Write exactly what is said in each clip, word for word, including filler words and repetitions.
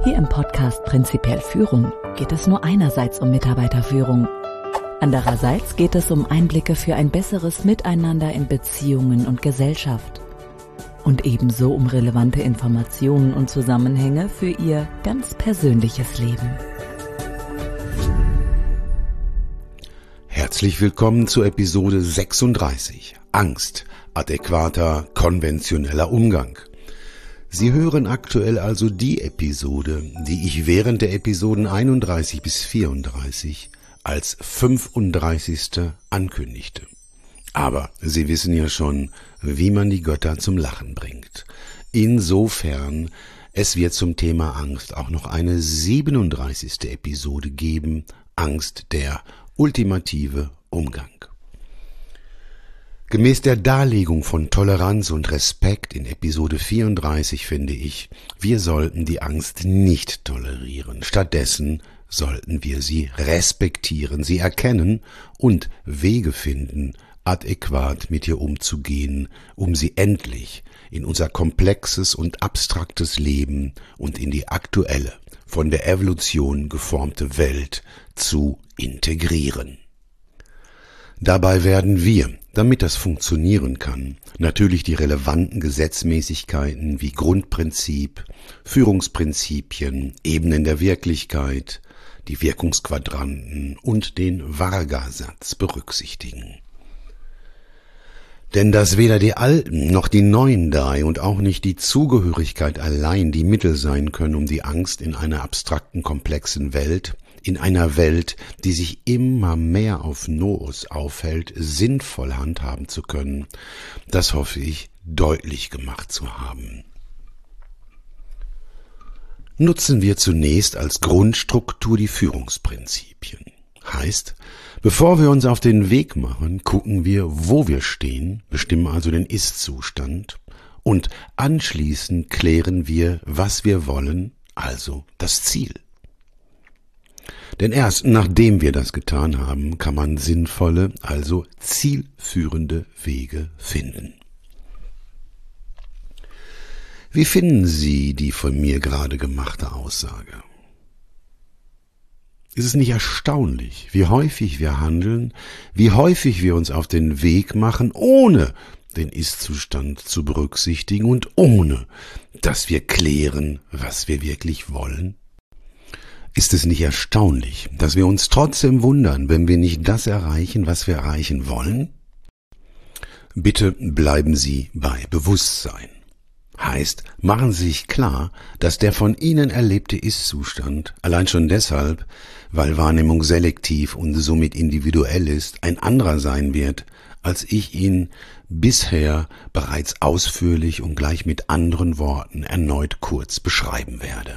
Hier im Podcast Prinzipiell Führung geht es nur einerseits um Mitarbeiterführung. Andererseits geht es um Einblicke für ein besseres Miteinander in Beziehungen und Gesellschaft. Und ebenso um relevante Informationen und Zusammenhänge für Ihr ganz persönliches Leben. Herzlich willkommen zur Episode sechsunddreißig. Angst, adäquater, konventioneller Umgang. Sie hören aktuell also die Episode, die ich während der Episoden einunddreißig bis vierunddreißig als fünfunddreißigste ankündigte. Aber Sie wissen ja schon, wie man die Götter zum Lachen bringt. Insofern, es wird zum Thema Angst auch noch eine siebenunddreißigste Episode geben, Angst, der ultimative Umgang. Gemäß der Darlegung von Toleranz und Respekt in Episode vierunddreißig finde ich, wir sollten die Angst nicht tolerieren. Stattdessen sollten wir sie respektieren, sie erkennen und Wege finden, adäquat mit ihr umzugehen, um sie endlich in unser komplexes und abstraktes Leben und in die aktuelle, von der Evolution geformte Welt zu integrieren. Dabei werden wir, damit das funktionieren kann, natürlich die relevanten Gesetzmäßigkeiten wie Grundprinzip, Führungsprinzipien, Ebenen der Wirklichkeit, die Wirkungsquadranten und den Varga-Satz berücksichtigen. Denn dass weder die alten noch die neuen drei und auch nicht die Zugehörigkeit allein die Mittel sein können, um die Angst in einer abstrakten, komplexen Welt, in einer Welt, die sich immer mehr auf Noos aufhält, sinnvoll handhaben zu können, das hoffe ich deutlich gemacht zu haben. Nutzen wir zunächst als Grundstruktur die Führungsprinzipien. Heißt, bevor wir uns auf den Weg machen, gucken wir, wo wir stehen, bestimmen also den Ist-Zustand und anschließend klären wir, was wir wollen, also das Ziel. Denn erst nachdem wir das getan haben, kann man sinnvolle, also zielführende Wege finden. Wie finden Sie die von mir gerade gemachte Aussage? Ist es nicht erstaunlich, wie häufig wir handeln, wie häufig wir uns auf den Weg machen, ohne den Ist-Zustand zu berücksichtigen und ohne, dass wir klären, was wir wirklich wollen? Ist es nicht erstaunlich, dass wir uns trotzdem wundern, wenn wir nicht das erreichen, was wir erreichen wollen? Bitte bleiben Sie bei Bewusstsein. Heißt, machen Sie sich klar, dass der von Ihnen erlebte Ist-Zustand, allein schon deshalb, weil Wahrnehmung selektiv und somit individuell ist, ein anderer sein wird, als ich ihn bisher bereits ausführlich und gleich mit anderen Worten erneut kurz beschreiben werde.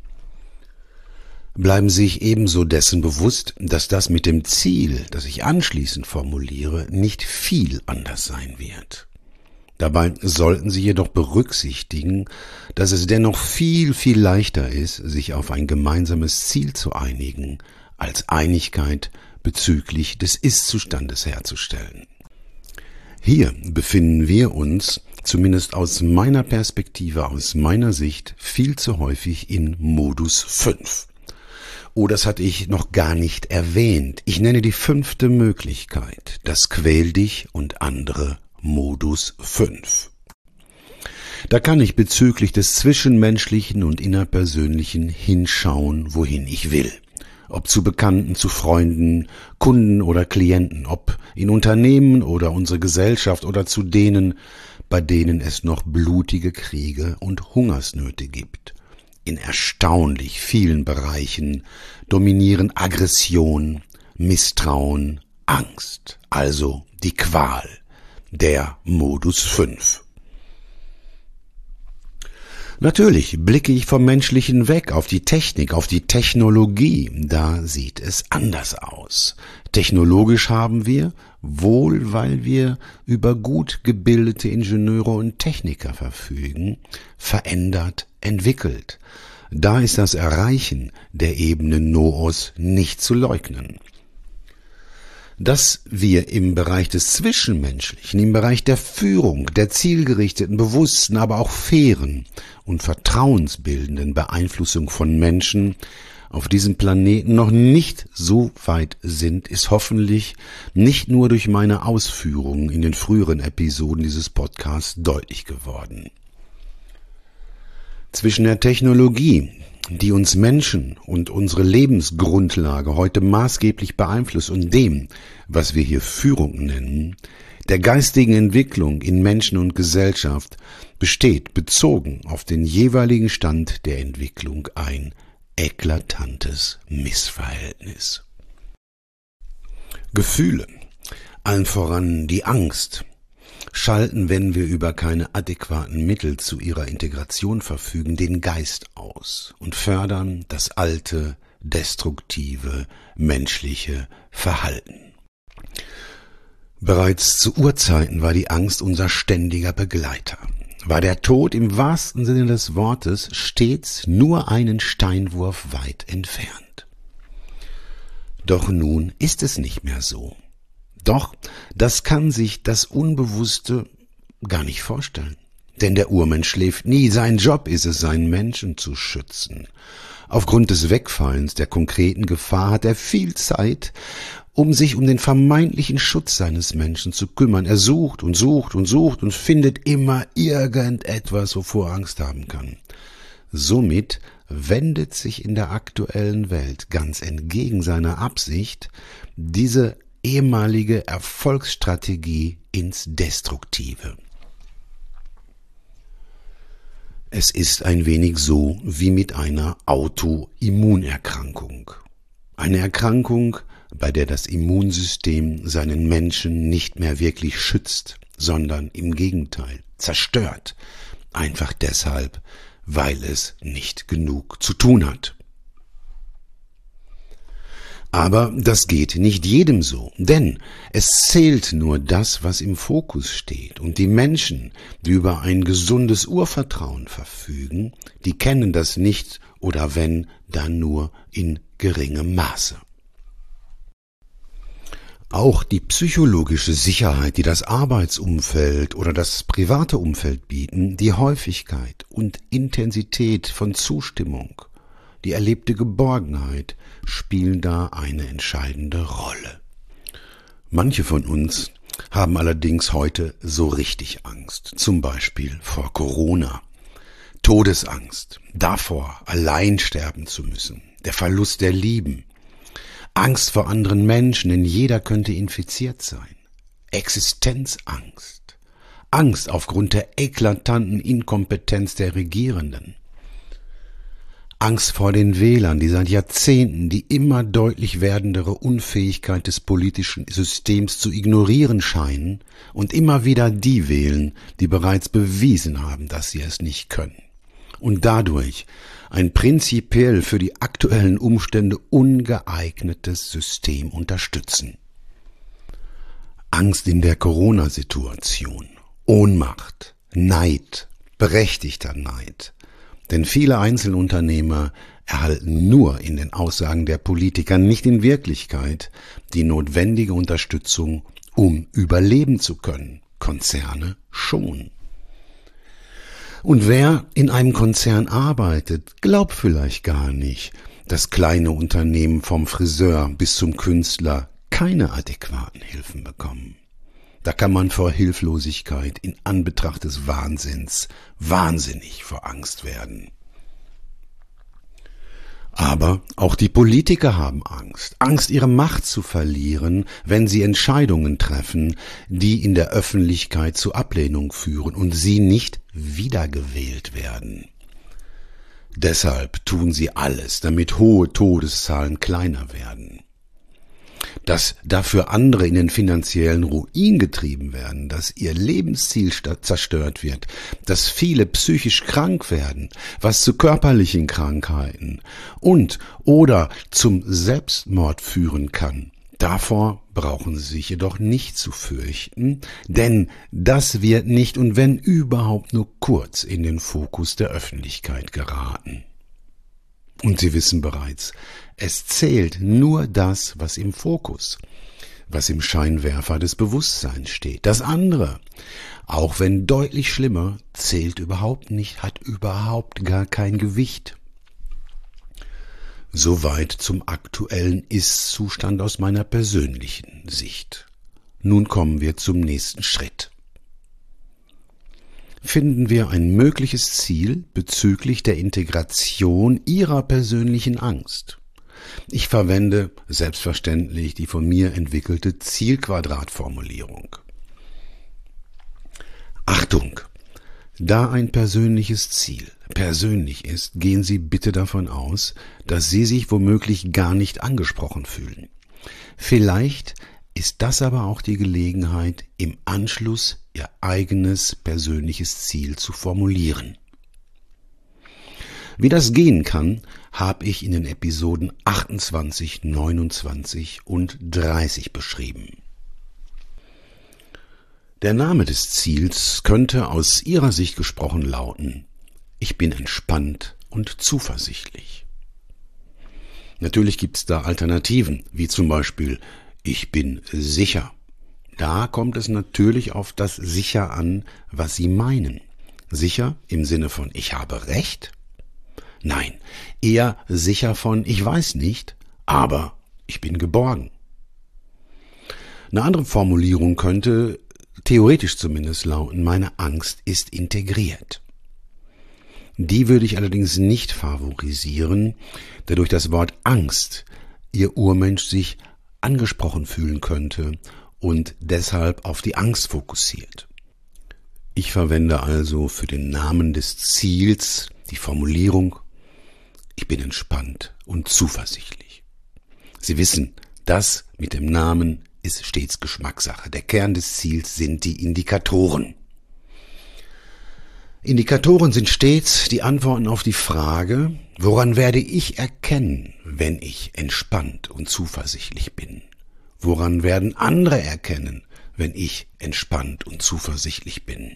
Bleiben Sie sich ebenso dessen bewusst, dass das mit dem Ziel, das ich anschließend formuliere, nicht viel anders sein wird. Dabei sollten Sie jedoch berücksichtigen, dass es dennoch viel, viel leichter ist, sich auf ein gemeinsames Ziel zu einigen, als Einigkeit bezüglich des Ist-Zustandes herzustellen. Hier befinden wir uns, zumindest aus meiner Perspektive, aus meiner Sicht, viel zu häufig in Modus fünf. Oh, das hatte ich noch gar nicht erwähnt. Ich nenne die fünfte Möglichkeit, das Quäl dich und andere Modus fünf. Da kann ich bezüglich des Zwischenmenschlichen und Innerpersönlichen hinschauen, wohin ich will. Ob zu Bekannten, zu Freunden, Kunden oder Klienten, ob in Unternehmen oder unsere Gesellschaft oder zu denen, bei denen es noch blutige Kriege und Hungersnöte gibt. In erstaunlich vielen Bereichen dominieren Aggression, Misstrauen, Angst, also die Qual, der Modus fünf. Natürlich blicke ich vom Menschlichen weg auf die Technik, auf die Technologie, da sieht es anders aus. Technologisch haben wir, wohl weil wir über gut gebildete Ingenieure und Techniker verfügen, verändert, entwickelt. Da ist das Erreichen der Ebene Noos nicht zu leugnen. dass wir im Bereich des Zwischenmenschlichen, im Bereich der Führung, der zielgerichteten, bewussten, aber auch fairen und vertrauensbildenden Beeinflussung von Menschen auf diesem Planeten noch nicht so weit sind, ist hoffentlich nicht nur durch meine Ausführungen in den früheren Episoden dieses Podcasts deutlich geworden. Zwischen der Technologie, die uns Menschen und unsere Lebensgrundlage heute maßgeblich beeinflusst, und dem, was wir hier Führung nennen, der geistigen Entwicklung in Menschen und Gesellschaft, besteht, bezogen auf den jeweiligen Stand der Entwicklung, ein eklatantes Missverhältnis. Gefühle, allen voran die Angst, schalten, wenn wir über keine adäquaten Mittel zu ihrer Integration verfügen, den Geist aus und fördern das alte, destruktive, menschliche Verhalten. Bereits zu Urzeiten war die Angst unser ständiger Begleiter. War der Tod im wahrsten Sinne des Wortes stets nur einen Steinwurf weit entfernt. Doch nun ist es nicht mehr so. Doch das kann sich das Unbewusste gar nicht vorstellen. Denn der Urmensch schläft nie. Sein Job ist es, seinen Menschen zu schützen. Aufgrund des Wegfallens der konkreten Gefahr hat er viel Zeit, um sich um den vermeintlichen Schutz seines Menschen zu kümmern. Er sucht und sucht und sucht und findet immer irgendetwas, wovor er Angst haben kann. Somit wendet sich in der aktuellen Welt ganz entgegen seiner Absicht diese ehemalige Erfolgsstrategie ins Destruktive. Es ist ein wenig so wie mit einer Autoimmunerkrankung. Eine Erkrankung, bei der das Immunsystem seinen Menschen nicht mehr wirklich schützt, sondern im Gegenteil zerstört. Einfach deshalb, weil es nicht genug zu tun hat. Aber das geht nicht jedem so, denn es zählt nur das, was im Fokus steht. Und die Menschen, die über ein gesundes Urvertrauen verfügen, die kennen das nicht oder wenn, dann nur in geringem Maße. Auch die psychologische Sicherheit, die das Arbeitsumfeld oder das private Umfeld bieten, die Häufigkeit und Intensität von Zustimmung, die erlebte Geborgenheit spielen da eine entscheidende Rolle. Manche von uns haben allerdings heute so richtig Angst, zum Beispiel vor Corona, Todesangst, davor allein sterben zu müssen, der Verlust der Lieben, Angst vor anderen Menschen, denn jeder könnte infiziert sein, Existenzangst, Angst aufgrund der eklatanten Inkompetenz der Regierenden, Angst vor den Wählern, die seit Jahrzehnten die immer deutlich werdendere Unfähigkeit des politischen Systems zu ignorieren scheinen und immer wieder die wählen, die bereits bewiesen haben, dass sie es nicht können. Und dadurch ein prinzipiell für die aktuellen Umstände ungeeignetes System unterstützen. Angst in der Corona-Situation, Ohnmacht, Neid, berechtigter Neid. Denn viele Einzelunternehmer erhalten nur in den Aussagen der Politiker, nicht in Wirklichkeit, die notwendige Unterstützung, um überleben zu können. Konzerne schon. Und wer in einem Konzern arbeitet, glaubt vielleicht gar nicht, dass kleine Unternehmen vom Friseur bis zum Künstler keine adäquaten Hilfen bekommen. Da kann man vor Hilflosigkeit in Anbetracht des Wahnsinns wahnsinnig vor Angst werden. Aber auch die Politiker haben Angst. Angst, ihre Macht zu verlieren, wenn sie Entscheidungen treffen, die in der Öffentlichkeit zu Ablehnung führen und sie nicht wiedergewählt werden. Deshalb tun sie alles, damit hohe Todeszahlen kleiner werden. Dass dafür andere in den finanziellen Ruin getrieben werden, dass ihr Lebensziel zerstört wird, dass viele psychisch krank werden, was zu körperlichen Krankheiten und oder zum Selbstmord führen kann. Davor brauchen Sie sich jedoch nicht zu fürchten, denn das wird nicht und wenn überhaupt nur kurz in den Fokus der Öffentlichkeit geraten. Und Sie wissen bereits, es zählt nur das, was im Fokus, was im Scheinwerfer des Bewusstseins steht. Das andere, auch wenn deutlich schlimmer, zählt überhaupt nicht, hat überhaupt gar kein Gewicht. Soweit zum aktuellen Ist-Zustand aus meiner persönlichen Sicht. Nun kommen wir zum nächsten Schritt. Finden wir ein mögliches Ziel bezüglich der Integration Ihrer persönlichen Angst. Ich verwende selbstverständlich die von mir entwickelte Zielquadratformulierung. Achtung! Da ein persönliches Ziel persönlich ist, gehen Sie bitte davon aus, dass Sie sich womöglich gar nicht angesprochen fühlen. Vielleicht ist das aber auch die Gelegenheit, im Anschluss Ihr eigenes persönliches Ziel zu formulieren. Wie das gehen kann, habe ich in den Episoden achtundzwanzig, neunundzwanzig und dreißig beschrieben. Der Name des Ziels könnte aus Ihrer Sicht gesprochen lauten: Ich bin entspannt und zuversichtlich. Natürlich gibt es da Alternativen, wie zum Beispiel Ich bin sicher. Da kommt es natürlich auf das Sicher an, was Sie meinen. Sicher im Sinne von Ich habe Recht? Nein, eher sicher von Ich weiß nicht, aber ich bin geborgen. Eine andere Formulierung könnte theoretisch zumindest lauten: Meine Angst ist integriert. Die würde ich allerdings nicht favorisieren, da durch das Wort Angst Ihr Urmensch sich angesprochen fühlen könnte und deshalb auf die Angst fokussiert. Ich verwende also für den Namen des Ziels die Formulierung: Ich bin entspannt und zuversichtlich. Sie wissen, das mit dem Namen ist stets Geschmackssache. Der Kern des Ziels sind die Indikatoren. Indikatoren sind stets die Antworten auf die Frage: Woran werde ich erkennen, wenn ich entspannt und zuversichtlich bin? Woran werden andere erkennen, wenn ich entspannt und zuversichtlich bin?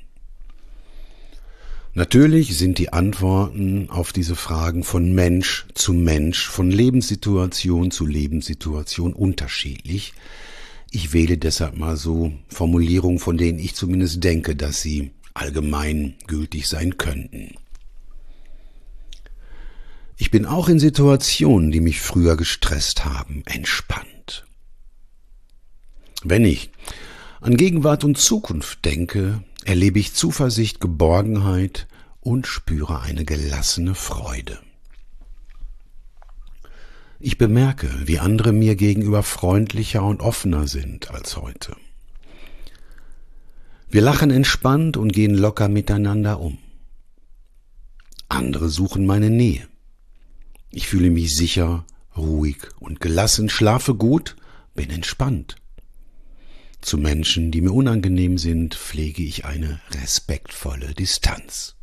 Natürlich sind die Antworten auf diese Fragen von Mensch zu Mensch, von Lebenssituation zu Lebenssituation unterschiedlich. Ich wähle deshalb mal so Formulierungen, von denen ich zumindest denke, dass sie allgemein gültig sein könnten. Ich bin auch in Situationen, die mich früher gestresst haben, entspannt. Wenn ich an Gegenwart und Zukunft denke, erlebe ich Zuversicht, Geborgenheit und spüre eine gelassene Freude. Ich bemerke, wie andere mir gegenüber freundlicher und offener sind als heute. Wir lachen entspannt und gehen locker miteinander um. Andere suchen meine Nähe. Ich fühle mich sicher, ruhig und gelassen, schlafe gut, bin entspannt. Zu Menschen, die mir unangenehm sind, pflege ich eine respektvolle Distanz.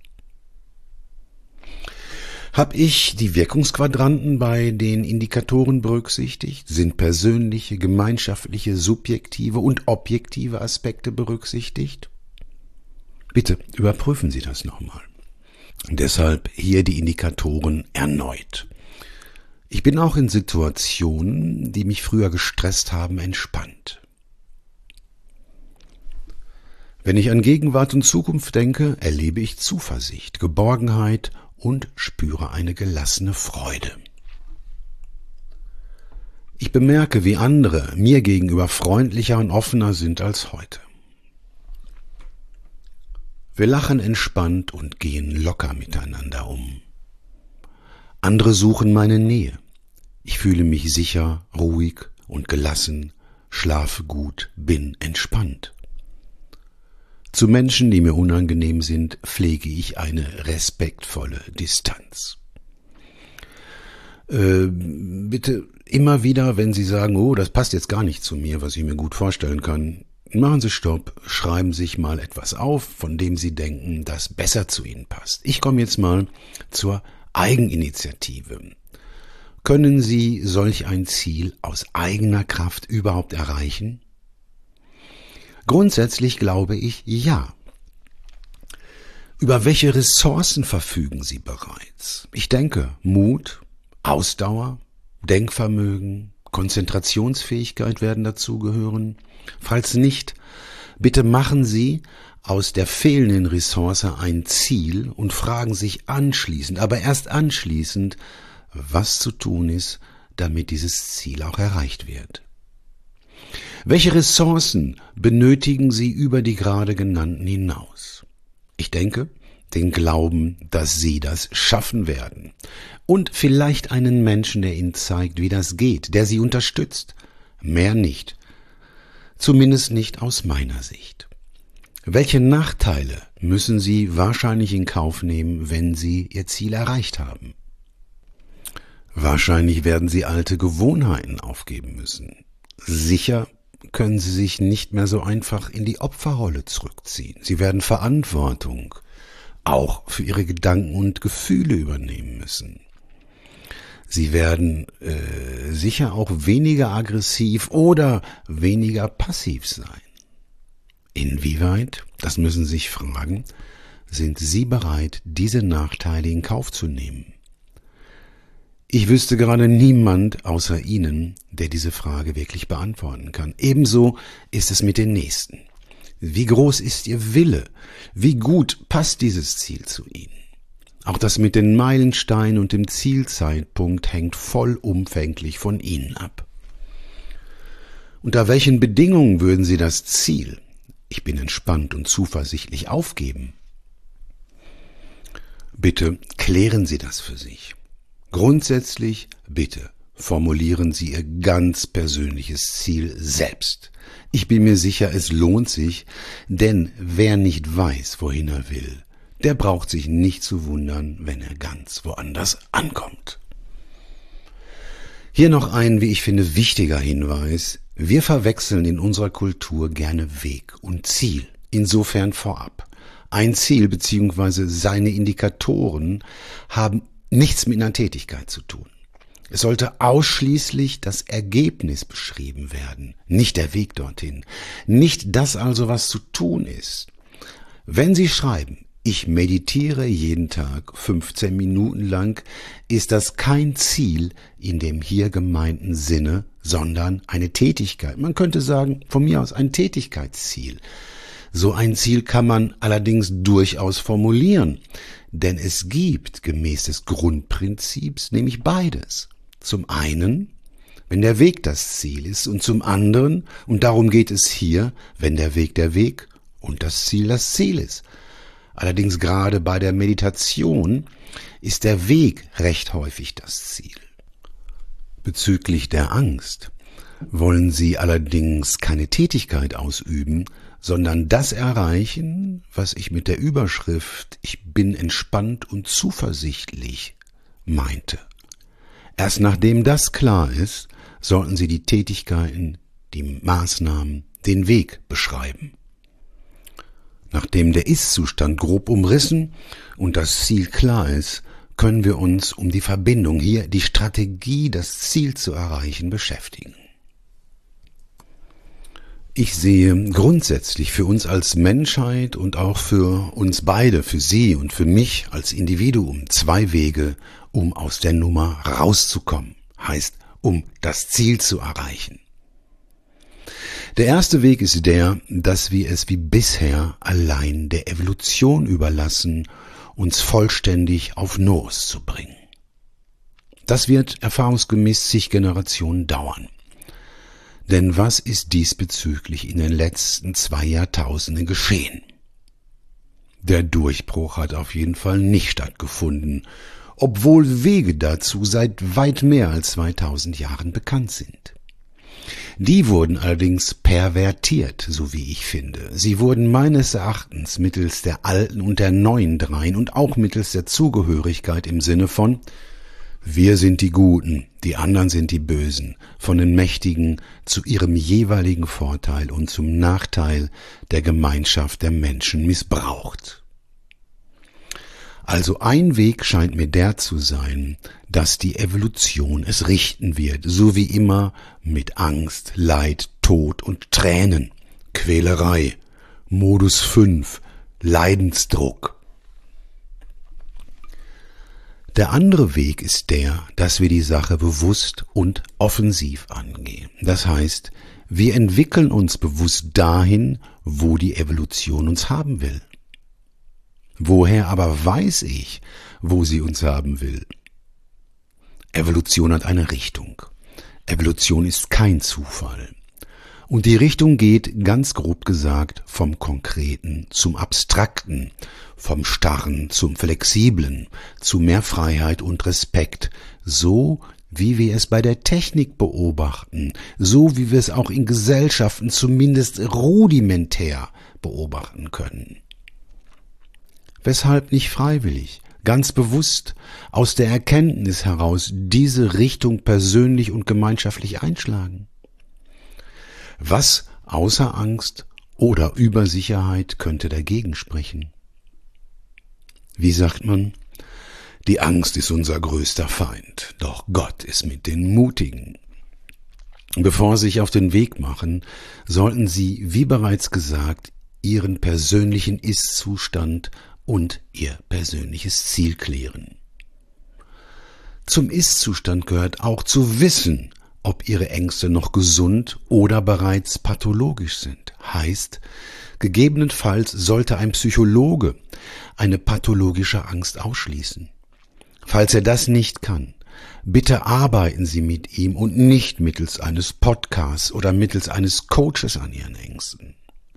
Habe ich die Wirkungsquadranten bei den Indikatoren berücksichtigt? Sind persönliche, gemeinschaftliche, subjektive und objektive Aspekte berücksichtigt? Bitte überprüfen Sie das nochmal. Deshalb hier die Indikatoren erneut. Ich bin auch in Situationen, die mich früher gestresst haben, entspannt. Wenn ich an Gegenwart und Zukunft denke, erlebe ich Zuversicht, Geborgenheit und spüre eine gelassene Freude. Ich bemerke, wie andere mir gegenüber freundlicher und offener sind als heute. Wir lachen entspannt und gehen locker miteinander um. Andere suchen meine Nähe. Ich fühle mich sicher, ruhig und gelassen, schlafe gut, bin entspannt. Zu Menschen, die mir unangenehm sind, pflege ich eine respektvolle Distanz. Äh, bitte immer wieder, wenn Sie sagen, oh, das passt jetzt gar nicht zu mir, was ich mir gut vorstellen kann, machen Sie Stopp, schreiben sich mal etwas auf, von dem Sie denken, das besser zu Ihnen passt. Ich komme jetzt mal zur Eigeninitiative. Können Sie solch ein Ziel aus eigener Kraft überhaupt erreichen? Grundsätzlich glaube ich, ja. Über welche Ressourcen verfügen Sie bereits? Ich denke, Mut, Ausdauer, Denkvermögen, Konzentrationsfähigkeit werden dazugehören? Falls nicht, bitte machen Sie aus der fehlenden Ressource ein Ziel und fragen sich anschließend, aber erst anschließend, was zu tun ist, damit dieses Ziel auch erreicht wird. Welche Ressourcen benötigen Sie über die gerade genannten hinaus? Ich denke, den Glauben, dass Sie das schaffen werden. Und vielleicht einen Menschen, der Ihnen zeigt, wie das geht, der Sie unterstützt. Mehr nicht. Zumindest nicht aus meiner Sicht. Welche Nachteile müssen Sie wahrscheinlich in Kauf nehmen, wenn Sie Ihr Ziel erreicht haben? Wahrscheinlich werden Sie alte Gewohnheiten aufgeben müssen. Sicher können Sie sich nicht mehr so einfach in die Opferrolle zurückziehen. Sie werden Verantwortung auch für Ihre Gedanken und Gefühle übernehmen müssen. Sie werden äh, sicher auch weniger aggressiv oder weniger passiv sein. Inwieweit, das müssen Sie sich fragen, sind Sie bereit, diese Nachteile in Kauf zu nehmen? Ich wüsste gerade niemand außer Ihnen, der diese Frage wirklich beantworten kann. Ebenso ist es mit den Nächsten. Wie groß ist Ihr Wille? Wie gut passt dieses Ziel zu Ihnen? Auch das mit den Meilensteinen und dem Zielzeitpunkt hängt vollumfänglich von Ihnen ab. Unter welchen Bedingungen würden Sie das Ziel, ich bin entspannt und zuversichtlich, aufgeben? Bitte klären Sie das für sich. Grundsätzlich, bitte, formulieren Sie Ihr ganz persönliches Ziel selbst. Ich bin mir sicher, es lohnt sich, denn wer nicht weiß, wohin er will, der braucht sich nicht zu wundern, wenn er ganz woanders ankommt. Hier noch ein, wie ich finde, wichtiger Hinweis. Wir verwechseln in unserer Kultur gerne Weg und Ziel. Insofern vorab. Ein Ziel bzw. seine Indikatoren haben nichts mit einer Tätigkeit zu tun. Es sollte ausschließlich das Ergebnis beschrieben werden, nicht der Weg dorthin. Nicht das also, was zu tun ist. Wenn Sie schreiben, ich meditiere jeden Tag fünfzehn Minuten lang, ist das kein Ziel in dem hier gemeinten Sinne, sondern eine Tätigkeit. Man könnte sagen, von mir aus ein Tätigkeitsziel. So ein Ziel kann man allerdings durchaus formulieren, denn es gibt gemäß des Grundprinzips nämlich beides. Zum einen, wenn der Weg das Ziel ist, und zum anderen, und darum geht es hier, wenn der Weg der Weg und das Ziel das Ziel ist. Allerdings gerade bei der Meditation ist der Weg recht häufig das Ziel. Bezüglich der Angst wollen Sie allerdings keine Tätigkeit ausüben, sondern das erreichen, was ich mit der Überschrift »Ich bin entspannt und zuversichtlich« meinte. Erst nachdem das klar ist, sollten Sie die Tätigkeiten, die Maßnahmen, den Weg beschreiben. Nachdem der Ist-Zustand grob umrissen und das Ziel klar ist, können wir uns um die Verbindung hier, die Strategie, das Ziel zu erreichen, beschäftigen. Ich sehe grundsätzlich für uns als Menschheit und auch für uns beide, für Sie und für mich als Individuum, zwei Wege, um aus der Nummer rauszukommen, heißt, um das Ziel zu erreichen. Der erste Weg ist der, dass wir es wie bisher allein der Evolution überlassen, uns vollständig auf Nos zu bringen. Das wird erfahrungsgemäß zig Generationen dauern. Denn was ist diesbezüglich in den letzten zwei Jahrtausenden geschehen? Der Durchbruch hat auf jeden Fall nicht stattgefunden, obwohl Wege dazu seit weit mehr als zweitausend Jahren bekannt sind. Die wurden allerdings pervertiert, so wie ich finde. Sie wurden meines Erachtens mittels der alten und der neuen Dreien und auch mittels der Zugehörigkeit im Sinne von wir sind die Guten, die anderen sind die Bösen, von den Mächtigen zu ihrem jeweiligen Vorteil und zum Nachteil der Gemeinschaft der Menschen missbraucht. Also ein Weg scheint mir der zu sein, dass die Evolution es richten wird, so wie immer mit Angst, Leid, Tod und Tränen, Quälerei, Modus fünf, Leidensdruck. Der andere Weg ist der, dass wir die Sache bewusst und offensiv angehen. Das heißt, wir entwickeln uns bewusst dahin, wo die Evolution uns haben will. Woher aber weiß ich, wo sie uns haben will? Evolution hat eine Richtung. Evolution ist kein Zufall. Und die Richtung geht, ganz grob gesagt, vom Konkreten zum Abstrakten, vom Starren zum Flexiblen, zu mehr Freiheit und Respekt, so wie wir es bei der Technik beobachten, so wie wir es auch in Gesellschaften zumindest rudimentär beobachten können. Weshalb nicht freiwillig, ganz bewusst, aus der Erkenntnis heraus diese Richtung persönlich und gemeinschaftlich einschlagen? Was außer Angst oder Übersicherheit könnte dagegen sprechen? Wie sagt man? Die Angst ist unser größter Feind, doch Gott ist mit den Mutigen. Bevor Sie sich auf den Weg machen, sollten Sie, wie bereits gesagt, Ihren persönlichen Ist-Zustand und Ihr persönliches Ziel klären. Zum Ist-Zustand gehört auch zu wissen, ob Ihre Ängste noch gesund oder bereits pathologisch sind. Heißt, gegebenenfalls sollte ein Psychologe eine pathologische Angst ausschließen. Falls er das nicht kann, bitte arbeiten Sie mit ihm und nicht mittels eines Podcasts oder mittels eines Coaches an Ihren Ängsten.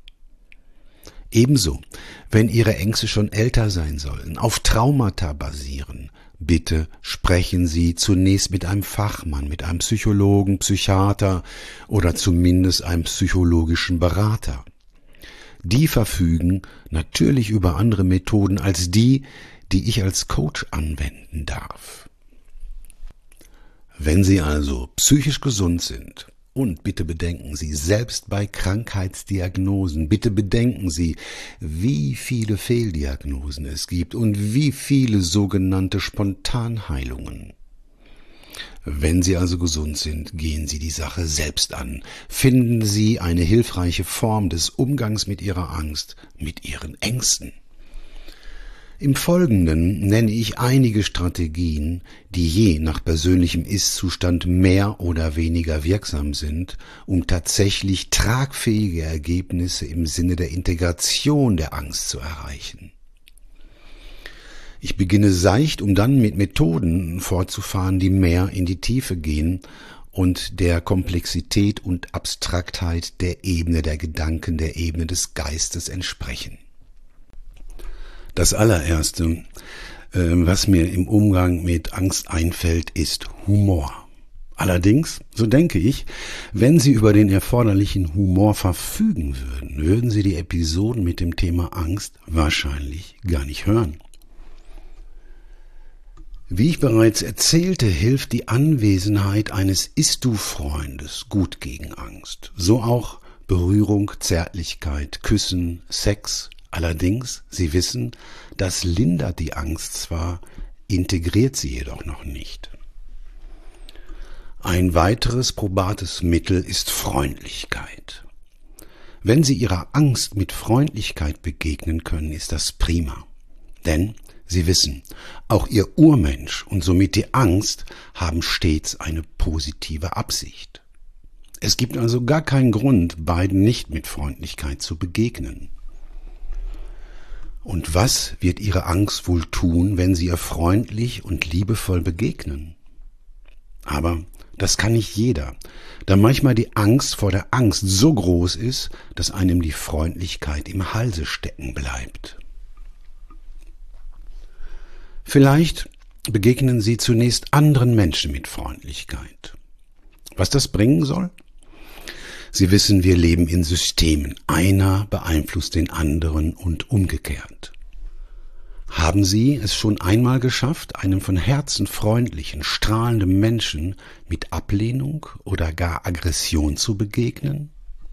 Ebenso, wenn Ihre Ängste schon älter sein sollten, auf Traumata basieren, bitte sprechen Sie zunächst mit einem Fachmann, mit einem Psychologen, Psychiater oder zumindest einem psychologischen Berater. Die verfügen natürlich über andere Methoden als die, die ich als Coach anwenden darf. Wenn Sie also psychisch gesund sind, und bitte bedenken Sie, selbst bei Krankheitsdiagnosen, bitte bedenken Sie, wie viele Fehldiagnosen es gibt und wie viele sogenannte Spontanheilungen. Wenn Sie also gesund sind, gehen Sie die Sache selbst an. Finden Sie eine hilfreiche Form des Umgangs mit Ihrer Angst, mit Ihren Ängsten. Im Folgenden nenne ich einige Strategien, die je nach persönlichem Ist-Zustand mehr oder weniger wirksam sind, um tatsächlich tragfähige Ergebnisse im Sinne der Integration der Angst zu erreichen. Ich beginne seicht, um dann mit Methoden fortzufahren, die mehr in die Tiefe gehen und der Komplexität und Abstraktheit der Ebene der Gedanken, der Ebene des Geistes entsprechen. Das allererste, was mir im Umgang mit Angst einfällt, ist Humor. Allerdings, so denke ich, wenn Sie über den erforderlichen Humor verfügen würden, würden Sie die Episoden mit dem Thema Angst wahrscheinlich gar nicht hören. Wie ich bereits erzählte, hilft die Anwesenheit eines Ist-Du-Freundes gut gegen Angst. So auch Berührung, Zärtlichkeit, Küssen, Sex. Allerdings, Sie wissen, das lindert die Angst zwar, integriert sie jedoch noch nicht. Ein weiteres probates Mittel ist Freundlichkeit. Wenn Sie Ihrer Angst mit Freundlichkeit begegnen können, ist das prima. Denn, Sie wissen, auch Ihr Urmensch und somit die Angst haben stets eine positive Absicht. Es gibt also gar keinen Grund, beiden nicht mit Freundlichkeit zu begegnen. Und was wird Ihre Angst wohl tun, wenn Sie ihr freundlich und liebevoll begegnen? Aber das kann nicht jeder, da manchmal die Angst vor der Angst so groß ist, dass einem die Freundlichkeit im Halse stecken bleibt. Vielleicht begegnen Sie zunächst anderen Menschen mit Freundlichkeit. Was das bringen soll? Sie wissen, wir leben in Systemen. Einer beeinflusst den anderen und umgekehrt. Haben Sie es schon einmal geschafft, einem von Herzen freundlichen, strahlenden Menschen mit Ablehnung oder gar Aggression zu begegnen?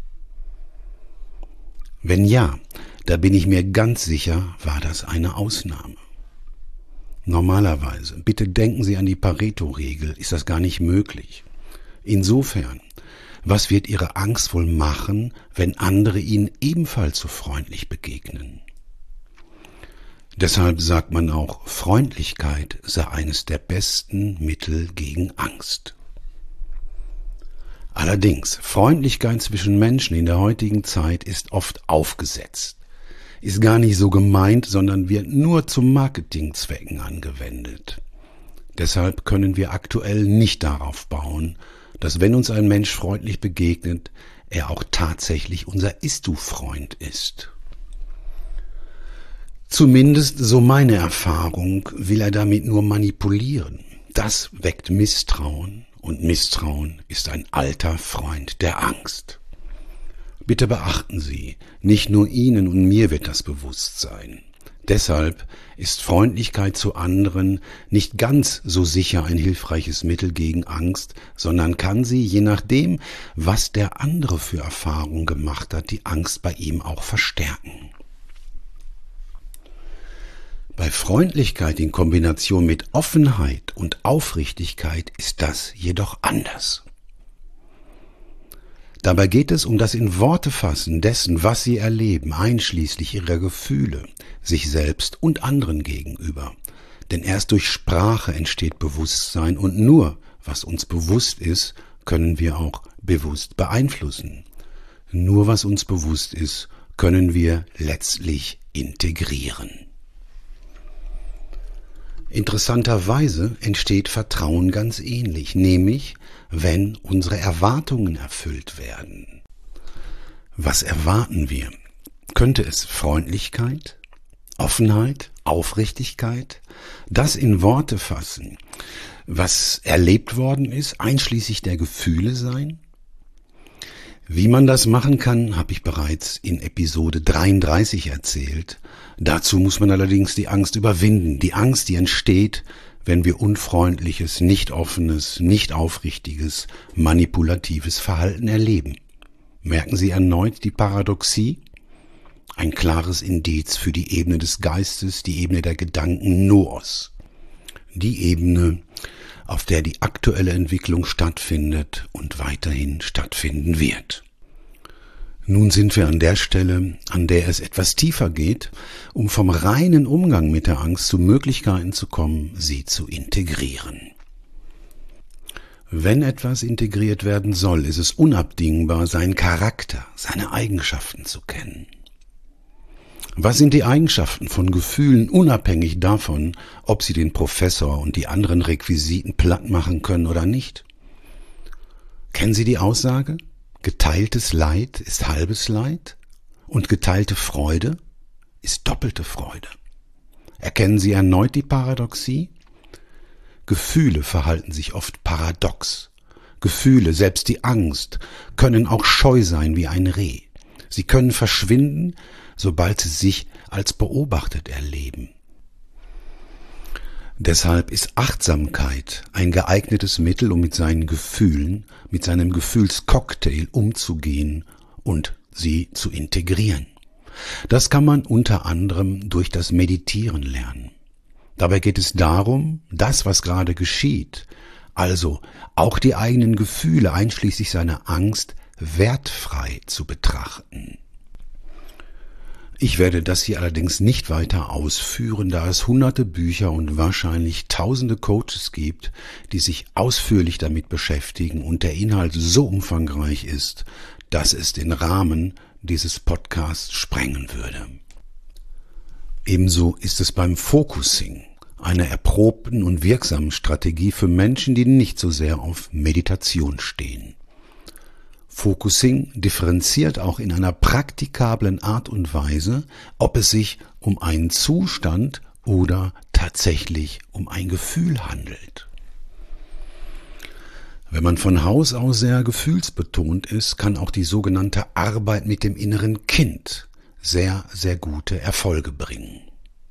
Wenn ja, da bin ich mir ganz sicher, war das eine Ausnahme. Normalerweise, bitte denken Sie an die Pareto-Regel, ist das gar nicht möglich. Insofern, was wird Ihre Angst wohl machen, wenn andere Ihnen ebenfalls so freundlich begegnen? Deshalb sagt man auch, Freundlichkeit sei eines der besten Mittel gegen Angst. Allerdings, Freundlichkeit zwischen Menschen in der heutigen Zeit ist oft aufgesetzt, ist gar nicht so gemeint, sondern wird nur zu Marketingzwecken angewendet. Deshalb können wir aktuell nicht darauf bauen, dass wenn uns ein Mensch freundlich begegnet, er auch tatsächlich unser Ist-Du-Freund ist. Zumindest, so meine Erfahrung, will er damit nur manipulieren. Das weckt Misstrauen. Und Misstrauen ist ein alter Freund der Angst. Bitte beachten Sie, nicht nur Ihnen und mir wird das bewusst sein. Deshalb ist Freundlichkeit zu anderen nicht ganz so sicher ein hilfreiches Mittel gegen Angst, sondern kann sie, je nachdem, was der andere für Erfahrungen gemacht hat, die Angst bei ihm auch verstärken. Bei Freundlichkeit in Kombination mit Offenheit und Aufrichtigkeit ist das jedoch anders. Dabei geht es um das in Worte fassen dessen, was sie erleben, einschließlich ihrer Gefühle, sich selbst und anderen gegenüber. Denn erst durch Sprache entsteht Bewusstsein und nur, was uns bewusst ist, können wir auch bewusst beeinflussen. Nur was uns bewusst ist, können wir letztlich integrieren. Interessanterweise entsteht Vertrauen ganz ähnlich, nämlich wenn unsere Erwartungen erfüllt werden. Was erwarten wir? Könnte es Freundlichkeit, Offenheit, Aufrichtigkeit, das in Worte fassen, was erlebt worden ist, einschließlich der Gefühle sein? Wie man das machen kann, habe ich bereits in Episode dreiunddreißig erzählt. Dazu muss man allerdings die Angst überwinden. Die Angst, die entsteht, wenn wir unfreundliches, nicht offenes, nicht aufrichtiges, manipulatives Verhalten erleben. Merken Sie erneut die Paradoxie? Ein klares Indiz für die Ebene des Geistes, die Ebene der Gedanken Noos. Die Ebene, auf der die aktuelle Entwicklung stattfindet und weiterhin stattfinden wird. Nun sind wir an der Stelle, an der es etwas tiefer geht, um vom reinen Umgang mit der Angst zu Möglichkeiten zu kommen, sie zu integrieren. Wenn etwas integriert werden soll, ist es unabdingbar, seinen Charakter, seine Eigenschaften zu kennen. Was sind die Eigenschaften von Gefühlen, unabhängig davon, ob sie den Professor und die anderen Requisiten platt machen können oder nicht? Kennen Sie die Aussage? Geteiltes Leid ist halbes Leid und geteilte Freude ist doppelte Freude. Erkennen Sie erneut die Paradoxie? Gefühle verhalten sich oft paradox. Gefühle, selbst die Angst, können auch scheu sein wie ein Reh. Sie können verschwinden, sobald sie sich als beobachtet erleben. Deshalb ist Achtsamkeit ein geeignetes Mittel, um mit seinen Gefühlen, mit seinem Gefühlscocktail umzugehen und sie zu integrieren. Das kann man unter anderem durch das Meditieren lernen. Dabei geht es darum, das, was gerade geschieht, also auch die eigenen Gefühle einschließlich seiner Angst, wertfrei zu betrachten. Ich werde das hier allerdings nicht weiter ausführen, da es hunderte Bücher und wahrscheinlich tausende Coaches gibt, die sich ausführlich damit beschäftigen und der Inhalt so umfangreich ist, dass es den Rahmen dieses Podcasts sprengen würde. Ebenso ist es beim Focusing, einer erprobten und wirksamen Strategie für Menschen, die nicht so sehr auf Meditation stehen. Focusing differenziert auch in einer praktikablen Art und Weise, ob es sich um einen Zustand oder tatsächlich um ein Gefühl handelt. Wenn man von Haus aus sehr gefühlsbetont ist, kann auch die sogenannte Arbeit mit dem inneren Kind sehr, sehr gute Erfolge bringen.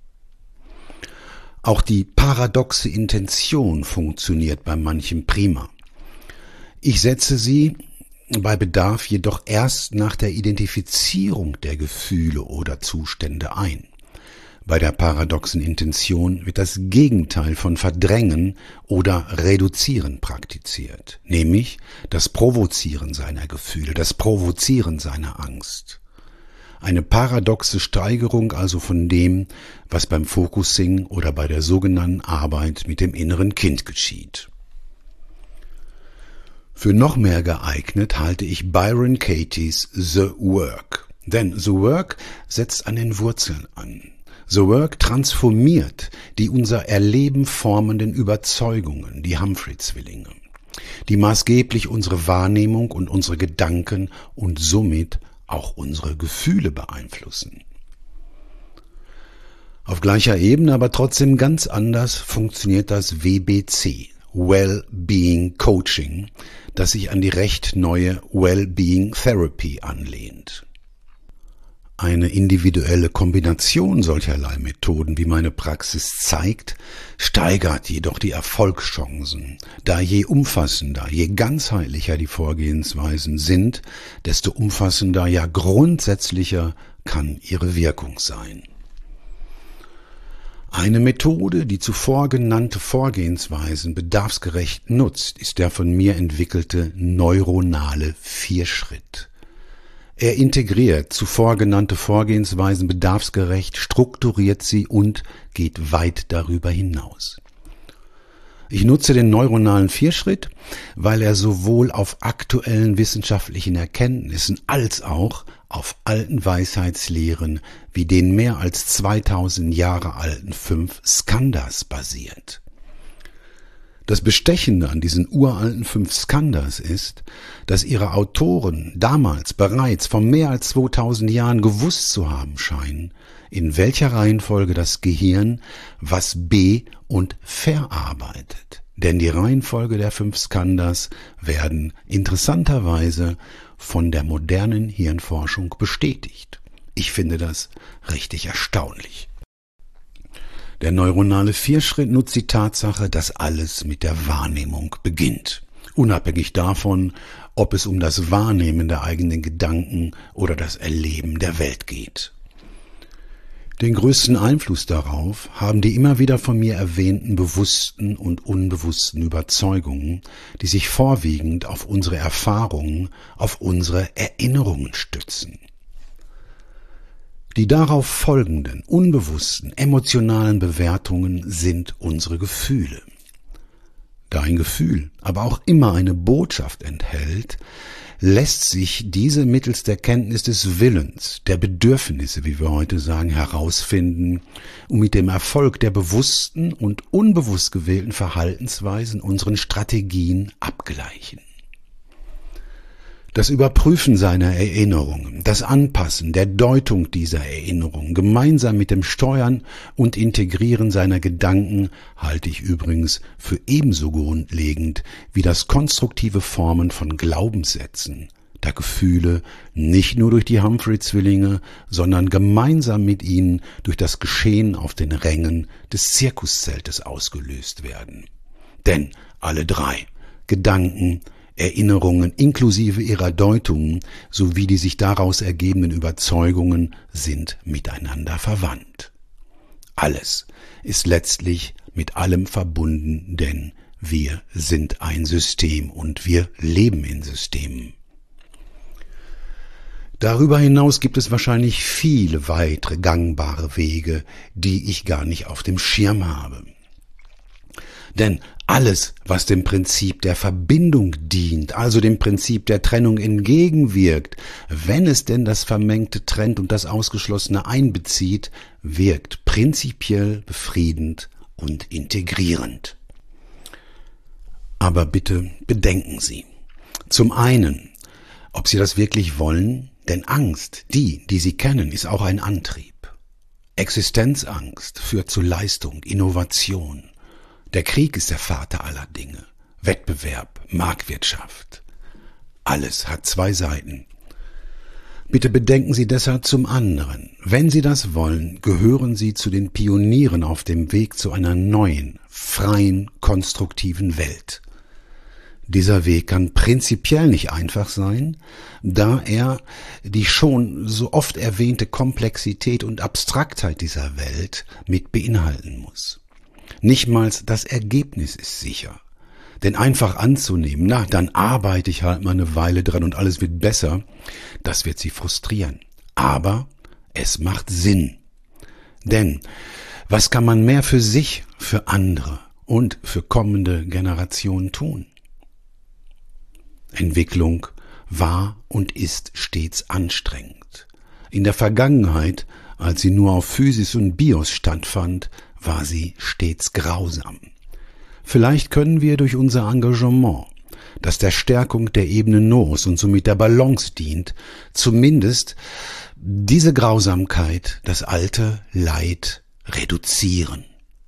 Auch die paradoxe Intention funktioniert bei manchem prima. Ich setze sie bei Bedarf jedoch erst nach der Identifizierung der Gefühle oder Zustände ein. Bei der paradoxen Intention wird das Gegenteil von Verdrängen oder Reduzieren praktiziert, nämlich das Provozieren seiner Gefühle, das Provozieren seiner Angst. Eine paradoxe Steigerung also von dem, was beim Focusing oder bei der sogenannten Arbeit mit dem inneren Kind geschieht. Für noch mehr geeignet halte ich Byron Katie's The Work. Denn The Work setzt an den Wurzeln an. The Work transformiert die unser Erleben formenden Überzeugungen, die Humphrey-Zwillinge, die maßgeblich unsere Wahrnehmung und unsere Gedanken und somit auch unsere Gefühle beeinflussen. Auf gleicher Ebene, aber trotzdem ganz anders funktioniert das W B C, Well-Being Coaching, das sich an die recht neue Well-Being Therapy anlehnt. Eine individuelle Kombination solcherlei Methoden, wie meine Praxis zeigt, steigert jedoch die Erfolgschancen, da je umfassender, je ganzheitlicher die Vorgehensweisen sind, desto umfassender, ja grundsätzlicher kann ihre Wirkung sein. Eine Methode, die zuvor genannte Vorgehensweisen bedarfsgerecht nutzt, ist der von mir entwickelte neuronale Vierschritt. Er integriert zuvor genannte Vorgehensweisen bedarfsgerecht, strukturiert sie und geht weit darüber hinaus. Ich nutze den neuronalen Vierschritt, weil er sowohl auf aktuellen wissenschaftlichen Erkenntnissen als auch auf alten Weisheitslehren wie den mehr als zweitausend Jahre alten fünf Skandhas basiert. Das Bestechende an diesen uralten fünf Skandhas ist, dass ihre Autoren damals bereits vor mehr als zweitausend Jahren gewusst zu haben scheinen, in welcher Reihenfolge das Gehirn was be- und verarbeitet. Denn die Reihenfolge der fünf Skandhas werden interessanterweise von der modernen Hirnforschung bestätigt. Ich finde das richtig erstaunlich. Der neuronale Vierschritt nutzt die Tatsache, dass alles mit der Wahrnehmung beginnt. Unabhängig davon, ob es um das Wahrnehmen der eigenen Gedanken oder das Erleben der Welt geht. Den größten Einfluss darauf haben die immer wieder von mir erwähnten bewussten und unbewussten Überzeugungen, die sich vorwiegend auf unsere Erfahrungen, auf unsere Erinnerungen stützen. Die darauf folgenden, unbewussten, emotionalen Bewertungen sind unsere Gefühle. Da ein Gefühl aber auch immer eine Botschaft enthält, lässt sich diese mittels der Kenntnis des Willens, der Bedürfnisse, wie wir heute sagen, herausfinden und mit dem Erfolg der bewussten und unbewusst gewählten Verhaltensweisen unseren Strategien abgleichen. Das Überprüfen seiner Erinnerungen, das Anpassen der Deutung dieser Erinnerungen, gemeinsam mit dem Steuern und Integrieren seiner Gedanken halte ich übrigens für ebenso grundlegend wie das konstruktive Formen von Glaubenssätzen, da Gefühle nicht nur durch die Humphrey-Zwillinge, sondern gemeinsam mit ihnen durch das Geschehen auf den Rängen des Zirkuszeltes ausgelöst werden. Denn alle drei, Gedanken, Erinnerungen inklusive ihrer Deutungen sowie die sich daraus ergebenden Überzeugungen sind miteinander verwandt. Alles ist letztlich mit allem verbunden, denn wir sind ein System und wir leben in Systemen. Darüber hinaus gibt es wahrscheinlich viele weitere gangbare Wege, die ich gar nicht auf dem Schirm habe. Denn alles, was dem Prinzip der Verbindung dient, also dem Prinzip der Trennung entgegenwirkt, wenn es denn das Vermengte trennt und das Ausgeschlossene einbezieht, wirkt prinzipiell befriedend und integrierend. Aber bitte bedenken Sie. Zum einen, ob Sie das wirklich wollen, denn Angst, die, die Sie kennen, ist auch ein Antrieb. Existenzangst führt zu Leistung, Innovation. Der Krieg ist der Vater aller Dinge. Wettbewerb, Marktwirtschaft. Alles hat zwei Seiten. Bitte bedenken Sie deshalb zum anderen, wenn Sie das wollen, gehören Sie zu den Pionieren auf dem Weg zu einer neuen, freien, konstruktiven Welt. Dieser Weg kann prinzipiell nicht einfach sein, da er die schon so oft erwähnte Komplexität und Abstraktheit dieser Welt mit beinhalten muss. Nichtmals das Ergebnis ist sicher. Denn einfach anzunehmen, na, dann arbeite ich halt mal eine Weile dran und alles wird besser, das wird Sie frustrieren. Aber es macht Sinn. Denn was kann man mehr für sich, für andere und für kommende Generationen tun? Entwicklung war und ist stets anstrengend. In der Vergangenheit, als sie nur auf Physis und Bios stattfand, war sie stets grausam. Vielleicht können wir durch unser Engagement, das der Stärkung der Ebene Nous und somit der Balance dient, zumindest diese Grausamkeit, das alte Leid reduzieren.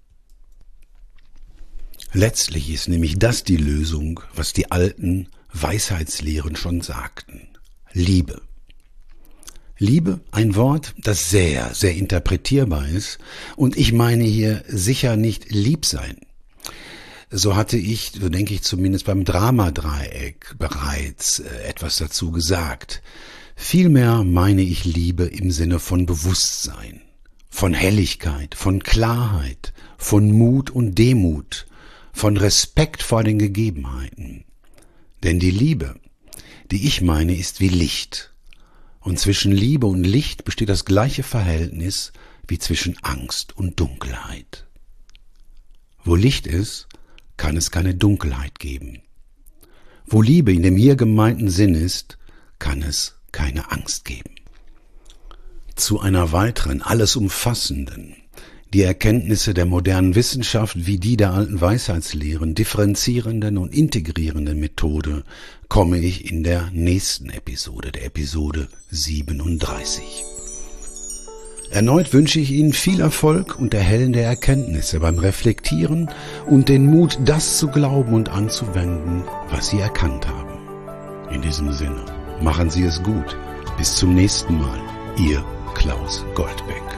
Letztlich ist nämlich das die Lösung, was die alten Weisheitslehren schon sagten. Liebe. Liebe, ein Wort, das sehr, sehr interpretierbar ist, und ich meine hier sicher nicht lieb sein. So hatte ich, so denke ich zumindest beim Dramadreieck bereits äh, etwas dazu gesagt. Vielmehr meine ich Liebe im Sinne von Bewusstsein, von Helligkeit, von Klarheit, von Mut und Demut, von Respekt vor den Gegebenheiten. Denn die Liebe, die ich meine, ist wie Licht. Und zwischen Liebe und Licht besteht das gleiche Verhältnis wie zwischen Angst und Dunkelheit. Wo Licht ist, kann es keine Dunkelheit geben. Wo Liebe in dem hier gemeinten Sinn ist, kann es keine Angst geben. Zu einer weiteren, alles umfassenden, die Erkenntnisse der modernen Wissenschaft wie die der alten Weisheitslehren differenzierenden und integrierenden Methode komme ich in der nächsten Episode, der Episode siebenunddreißig. Erneut wünsche ich Ihnen viel Erfolg und erhellende Erkenntnisse beim Reflektieren und den Mut, das zu glauben und anzuwenden, was Sie erkannt haben. In diesem Sinne, machen Sie es gut. Bis zum nächsten Mal. Ihr Klaus Goldbeck.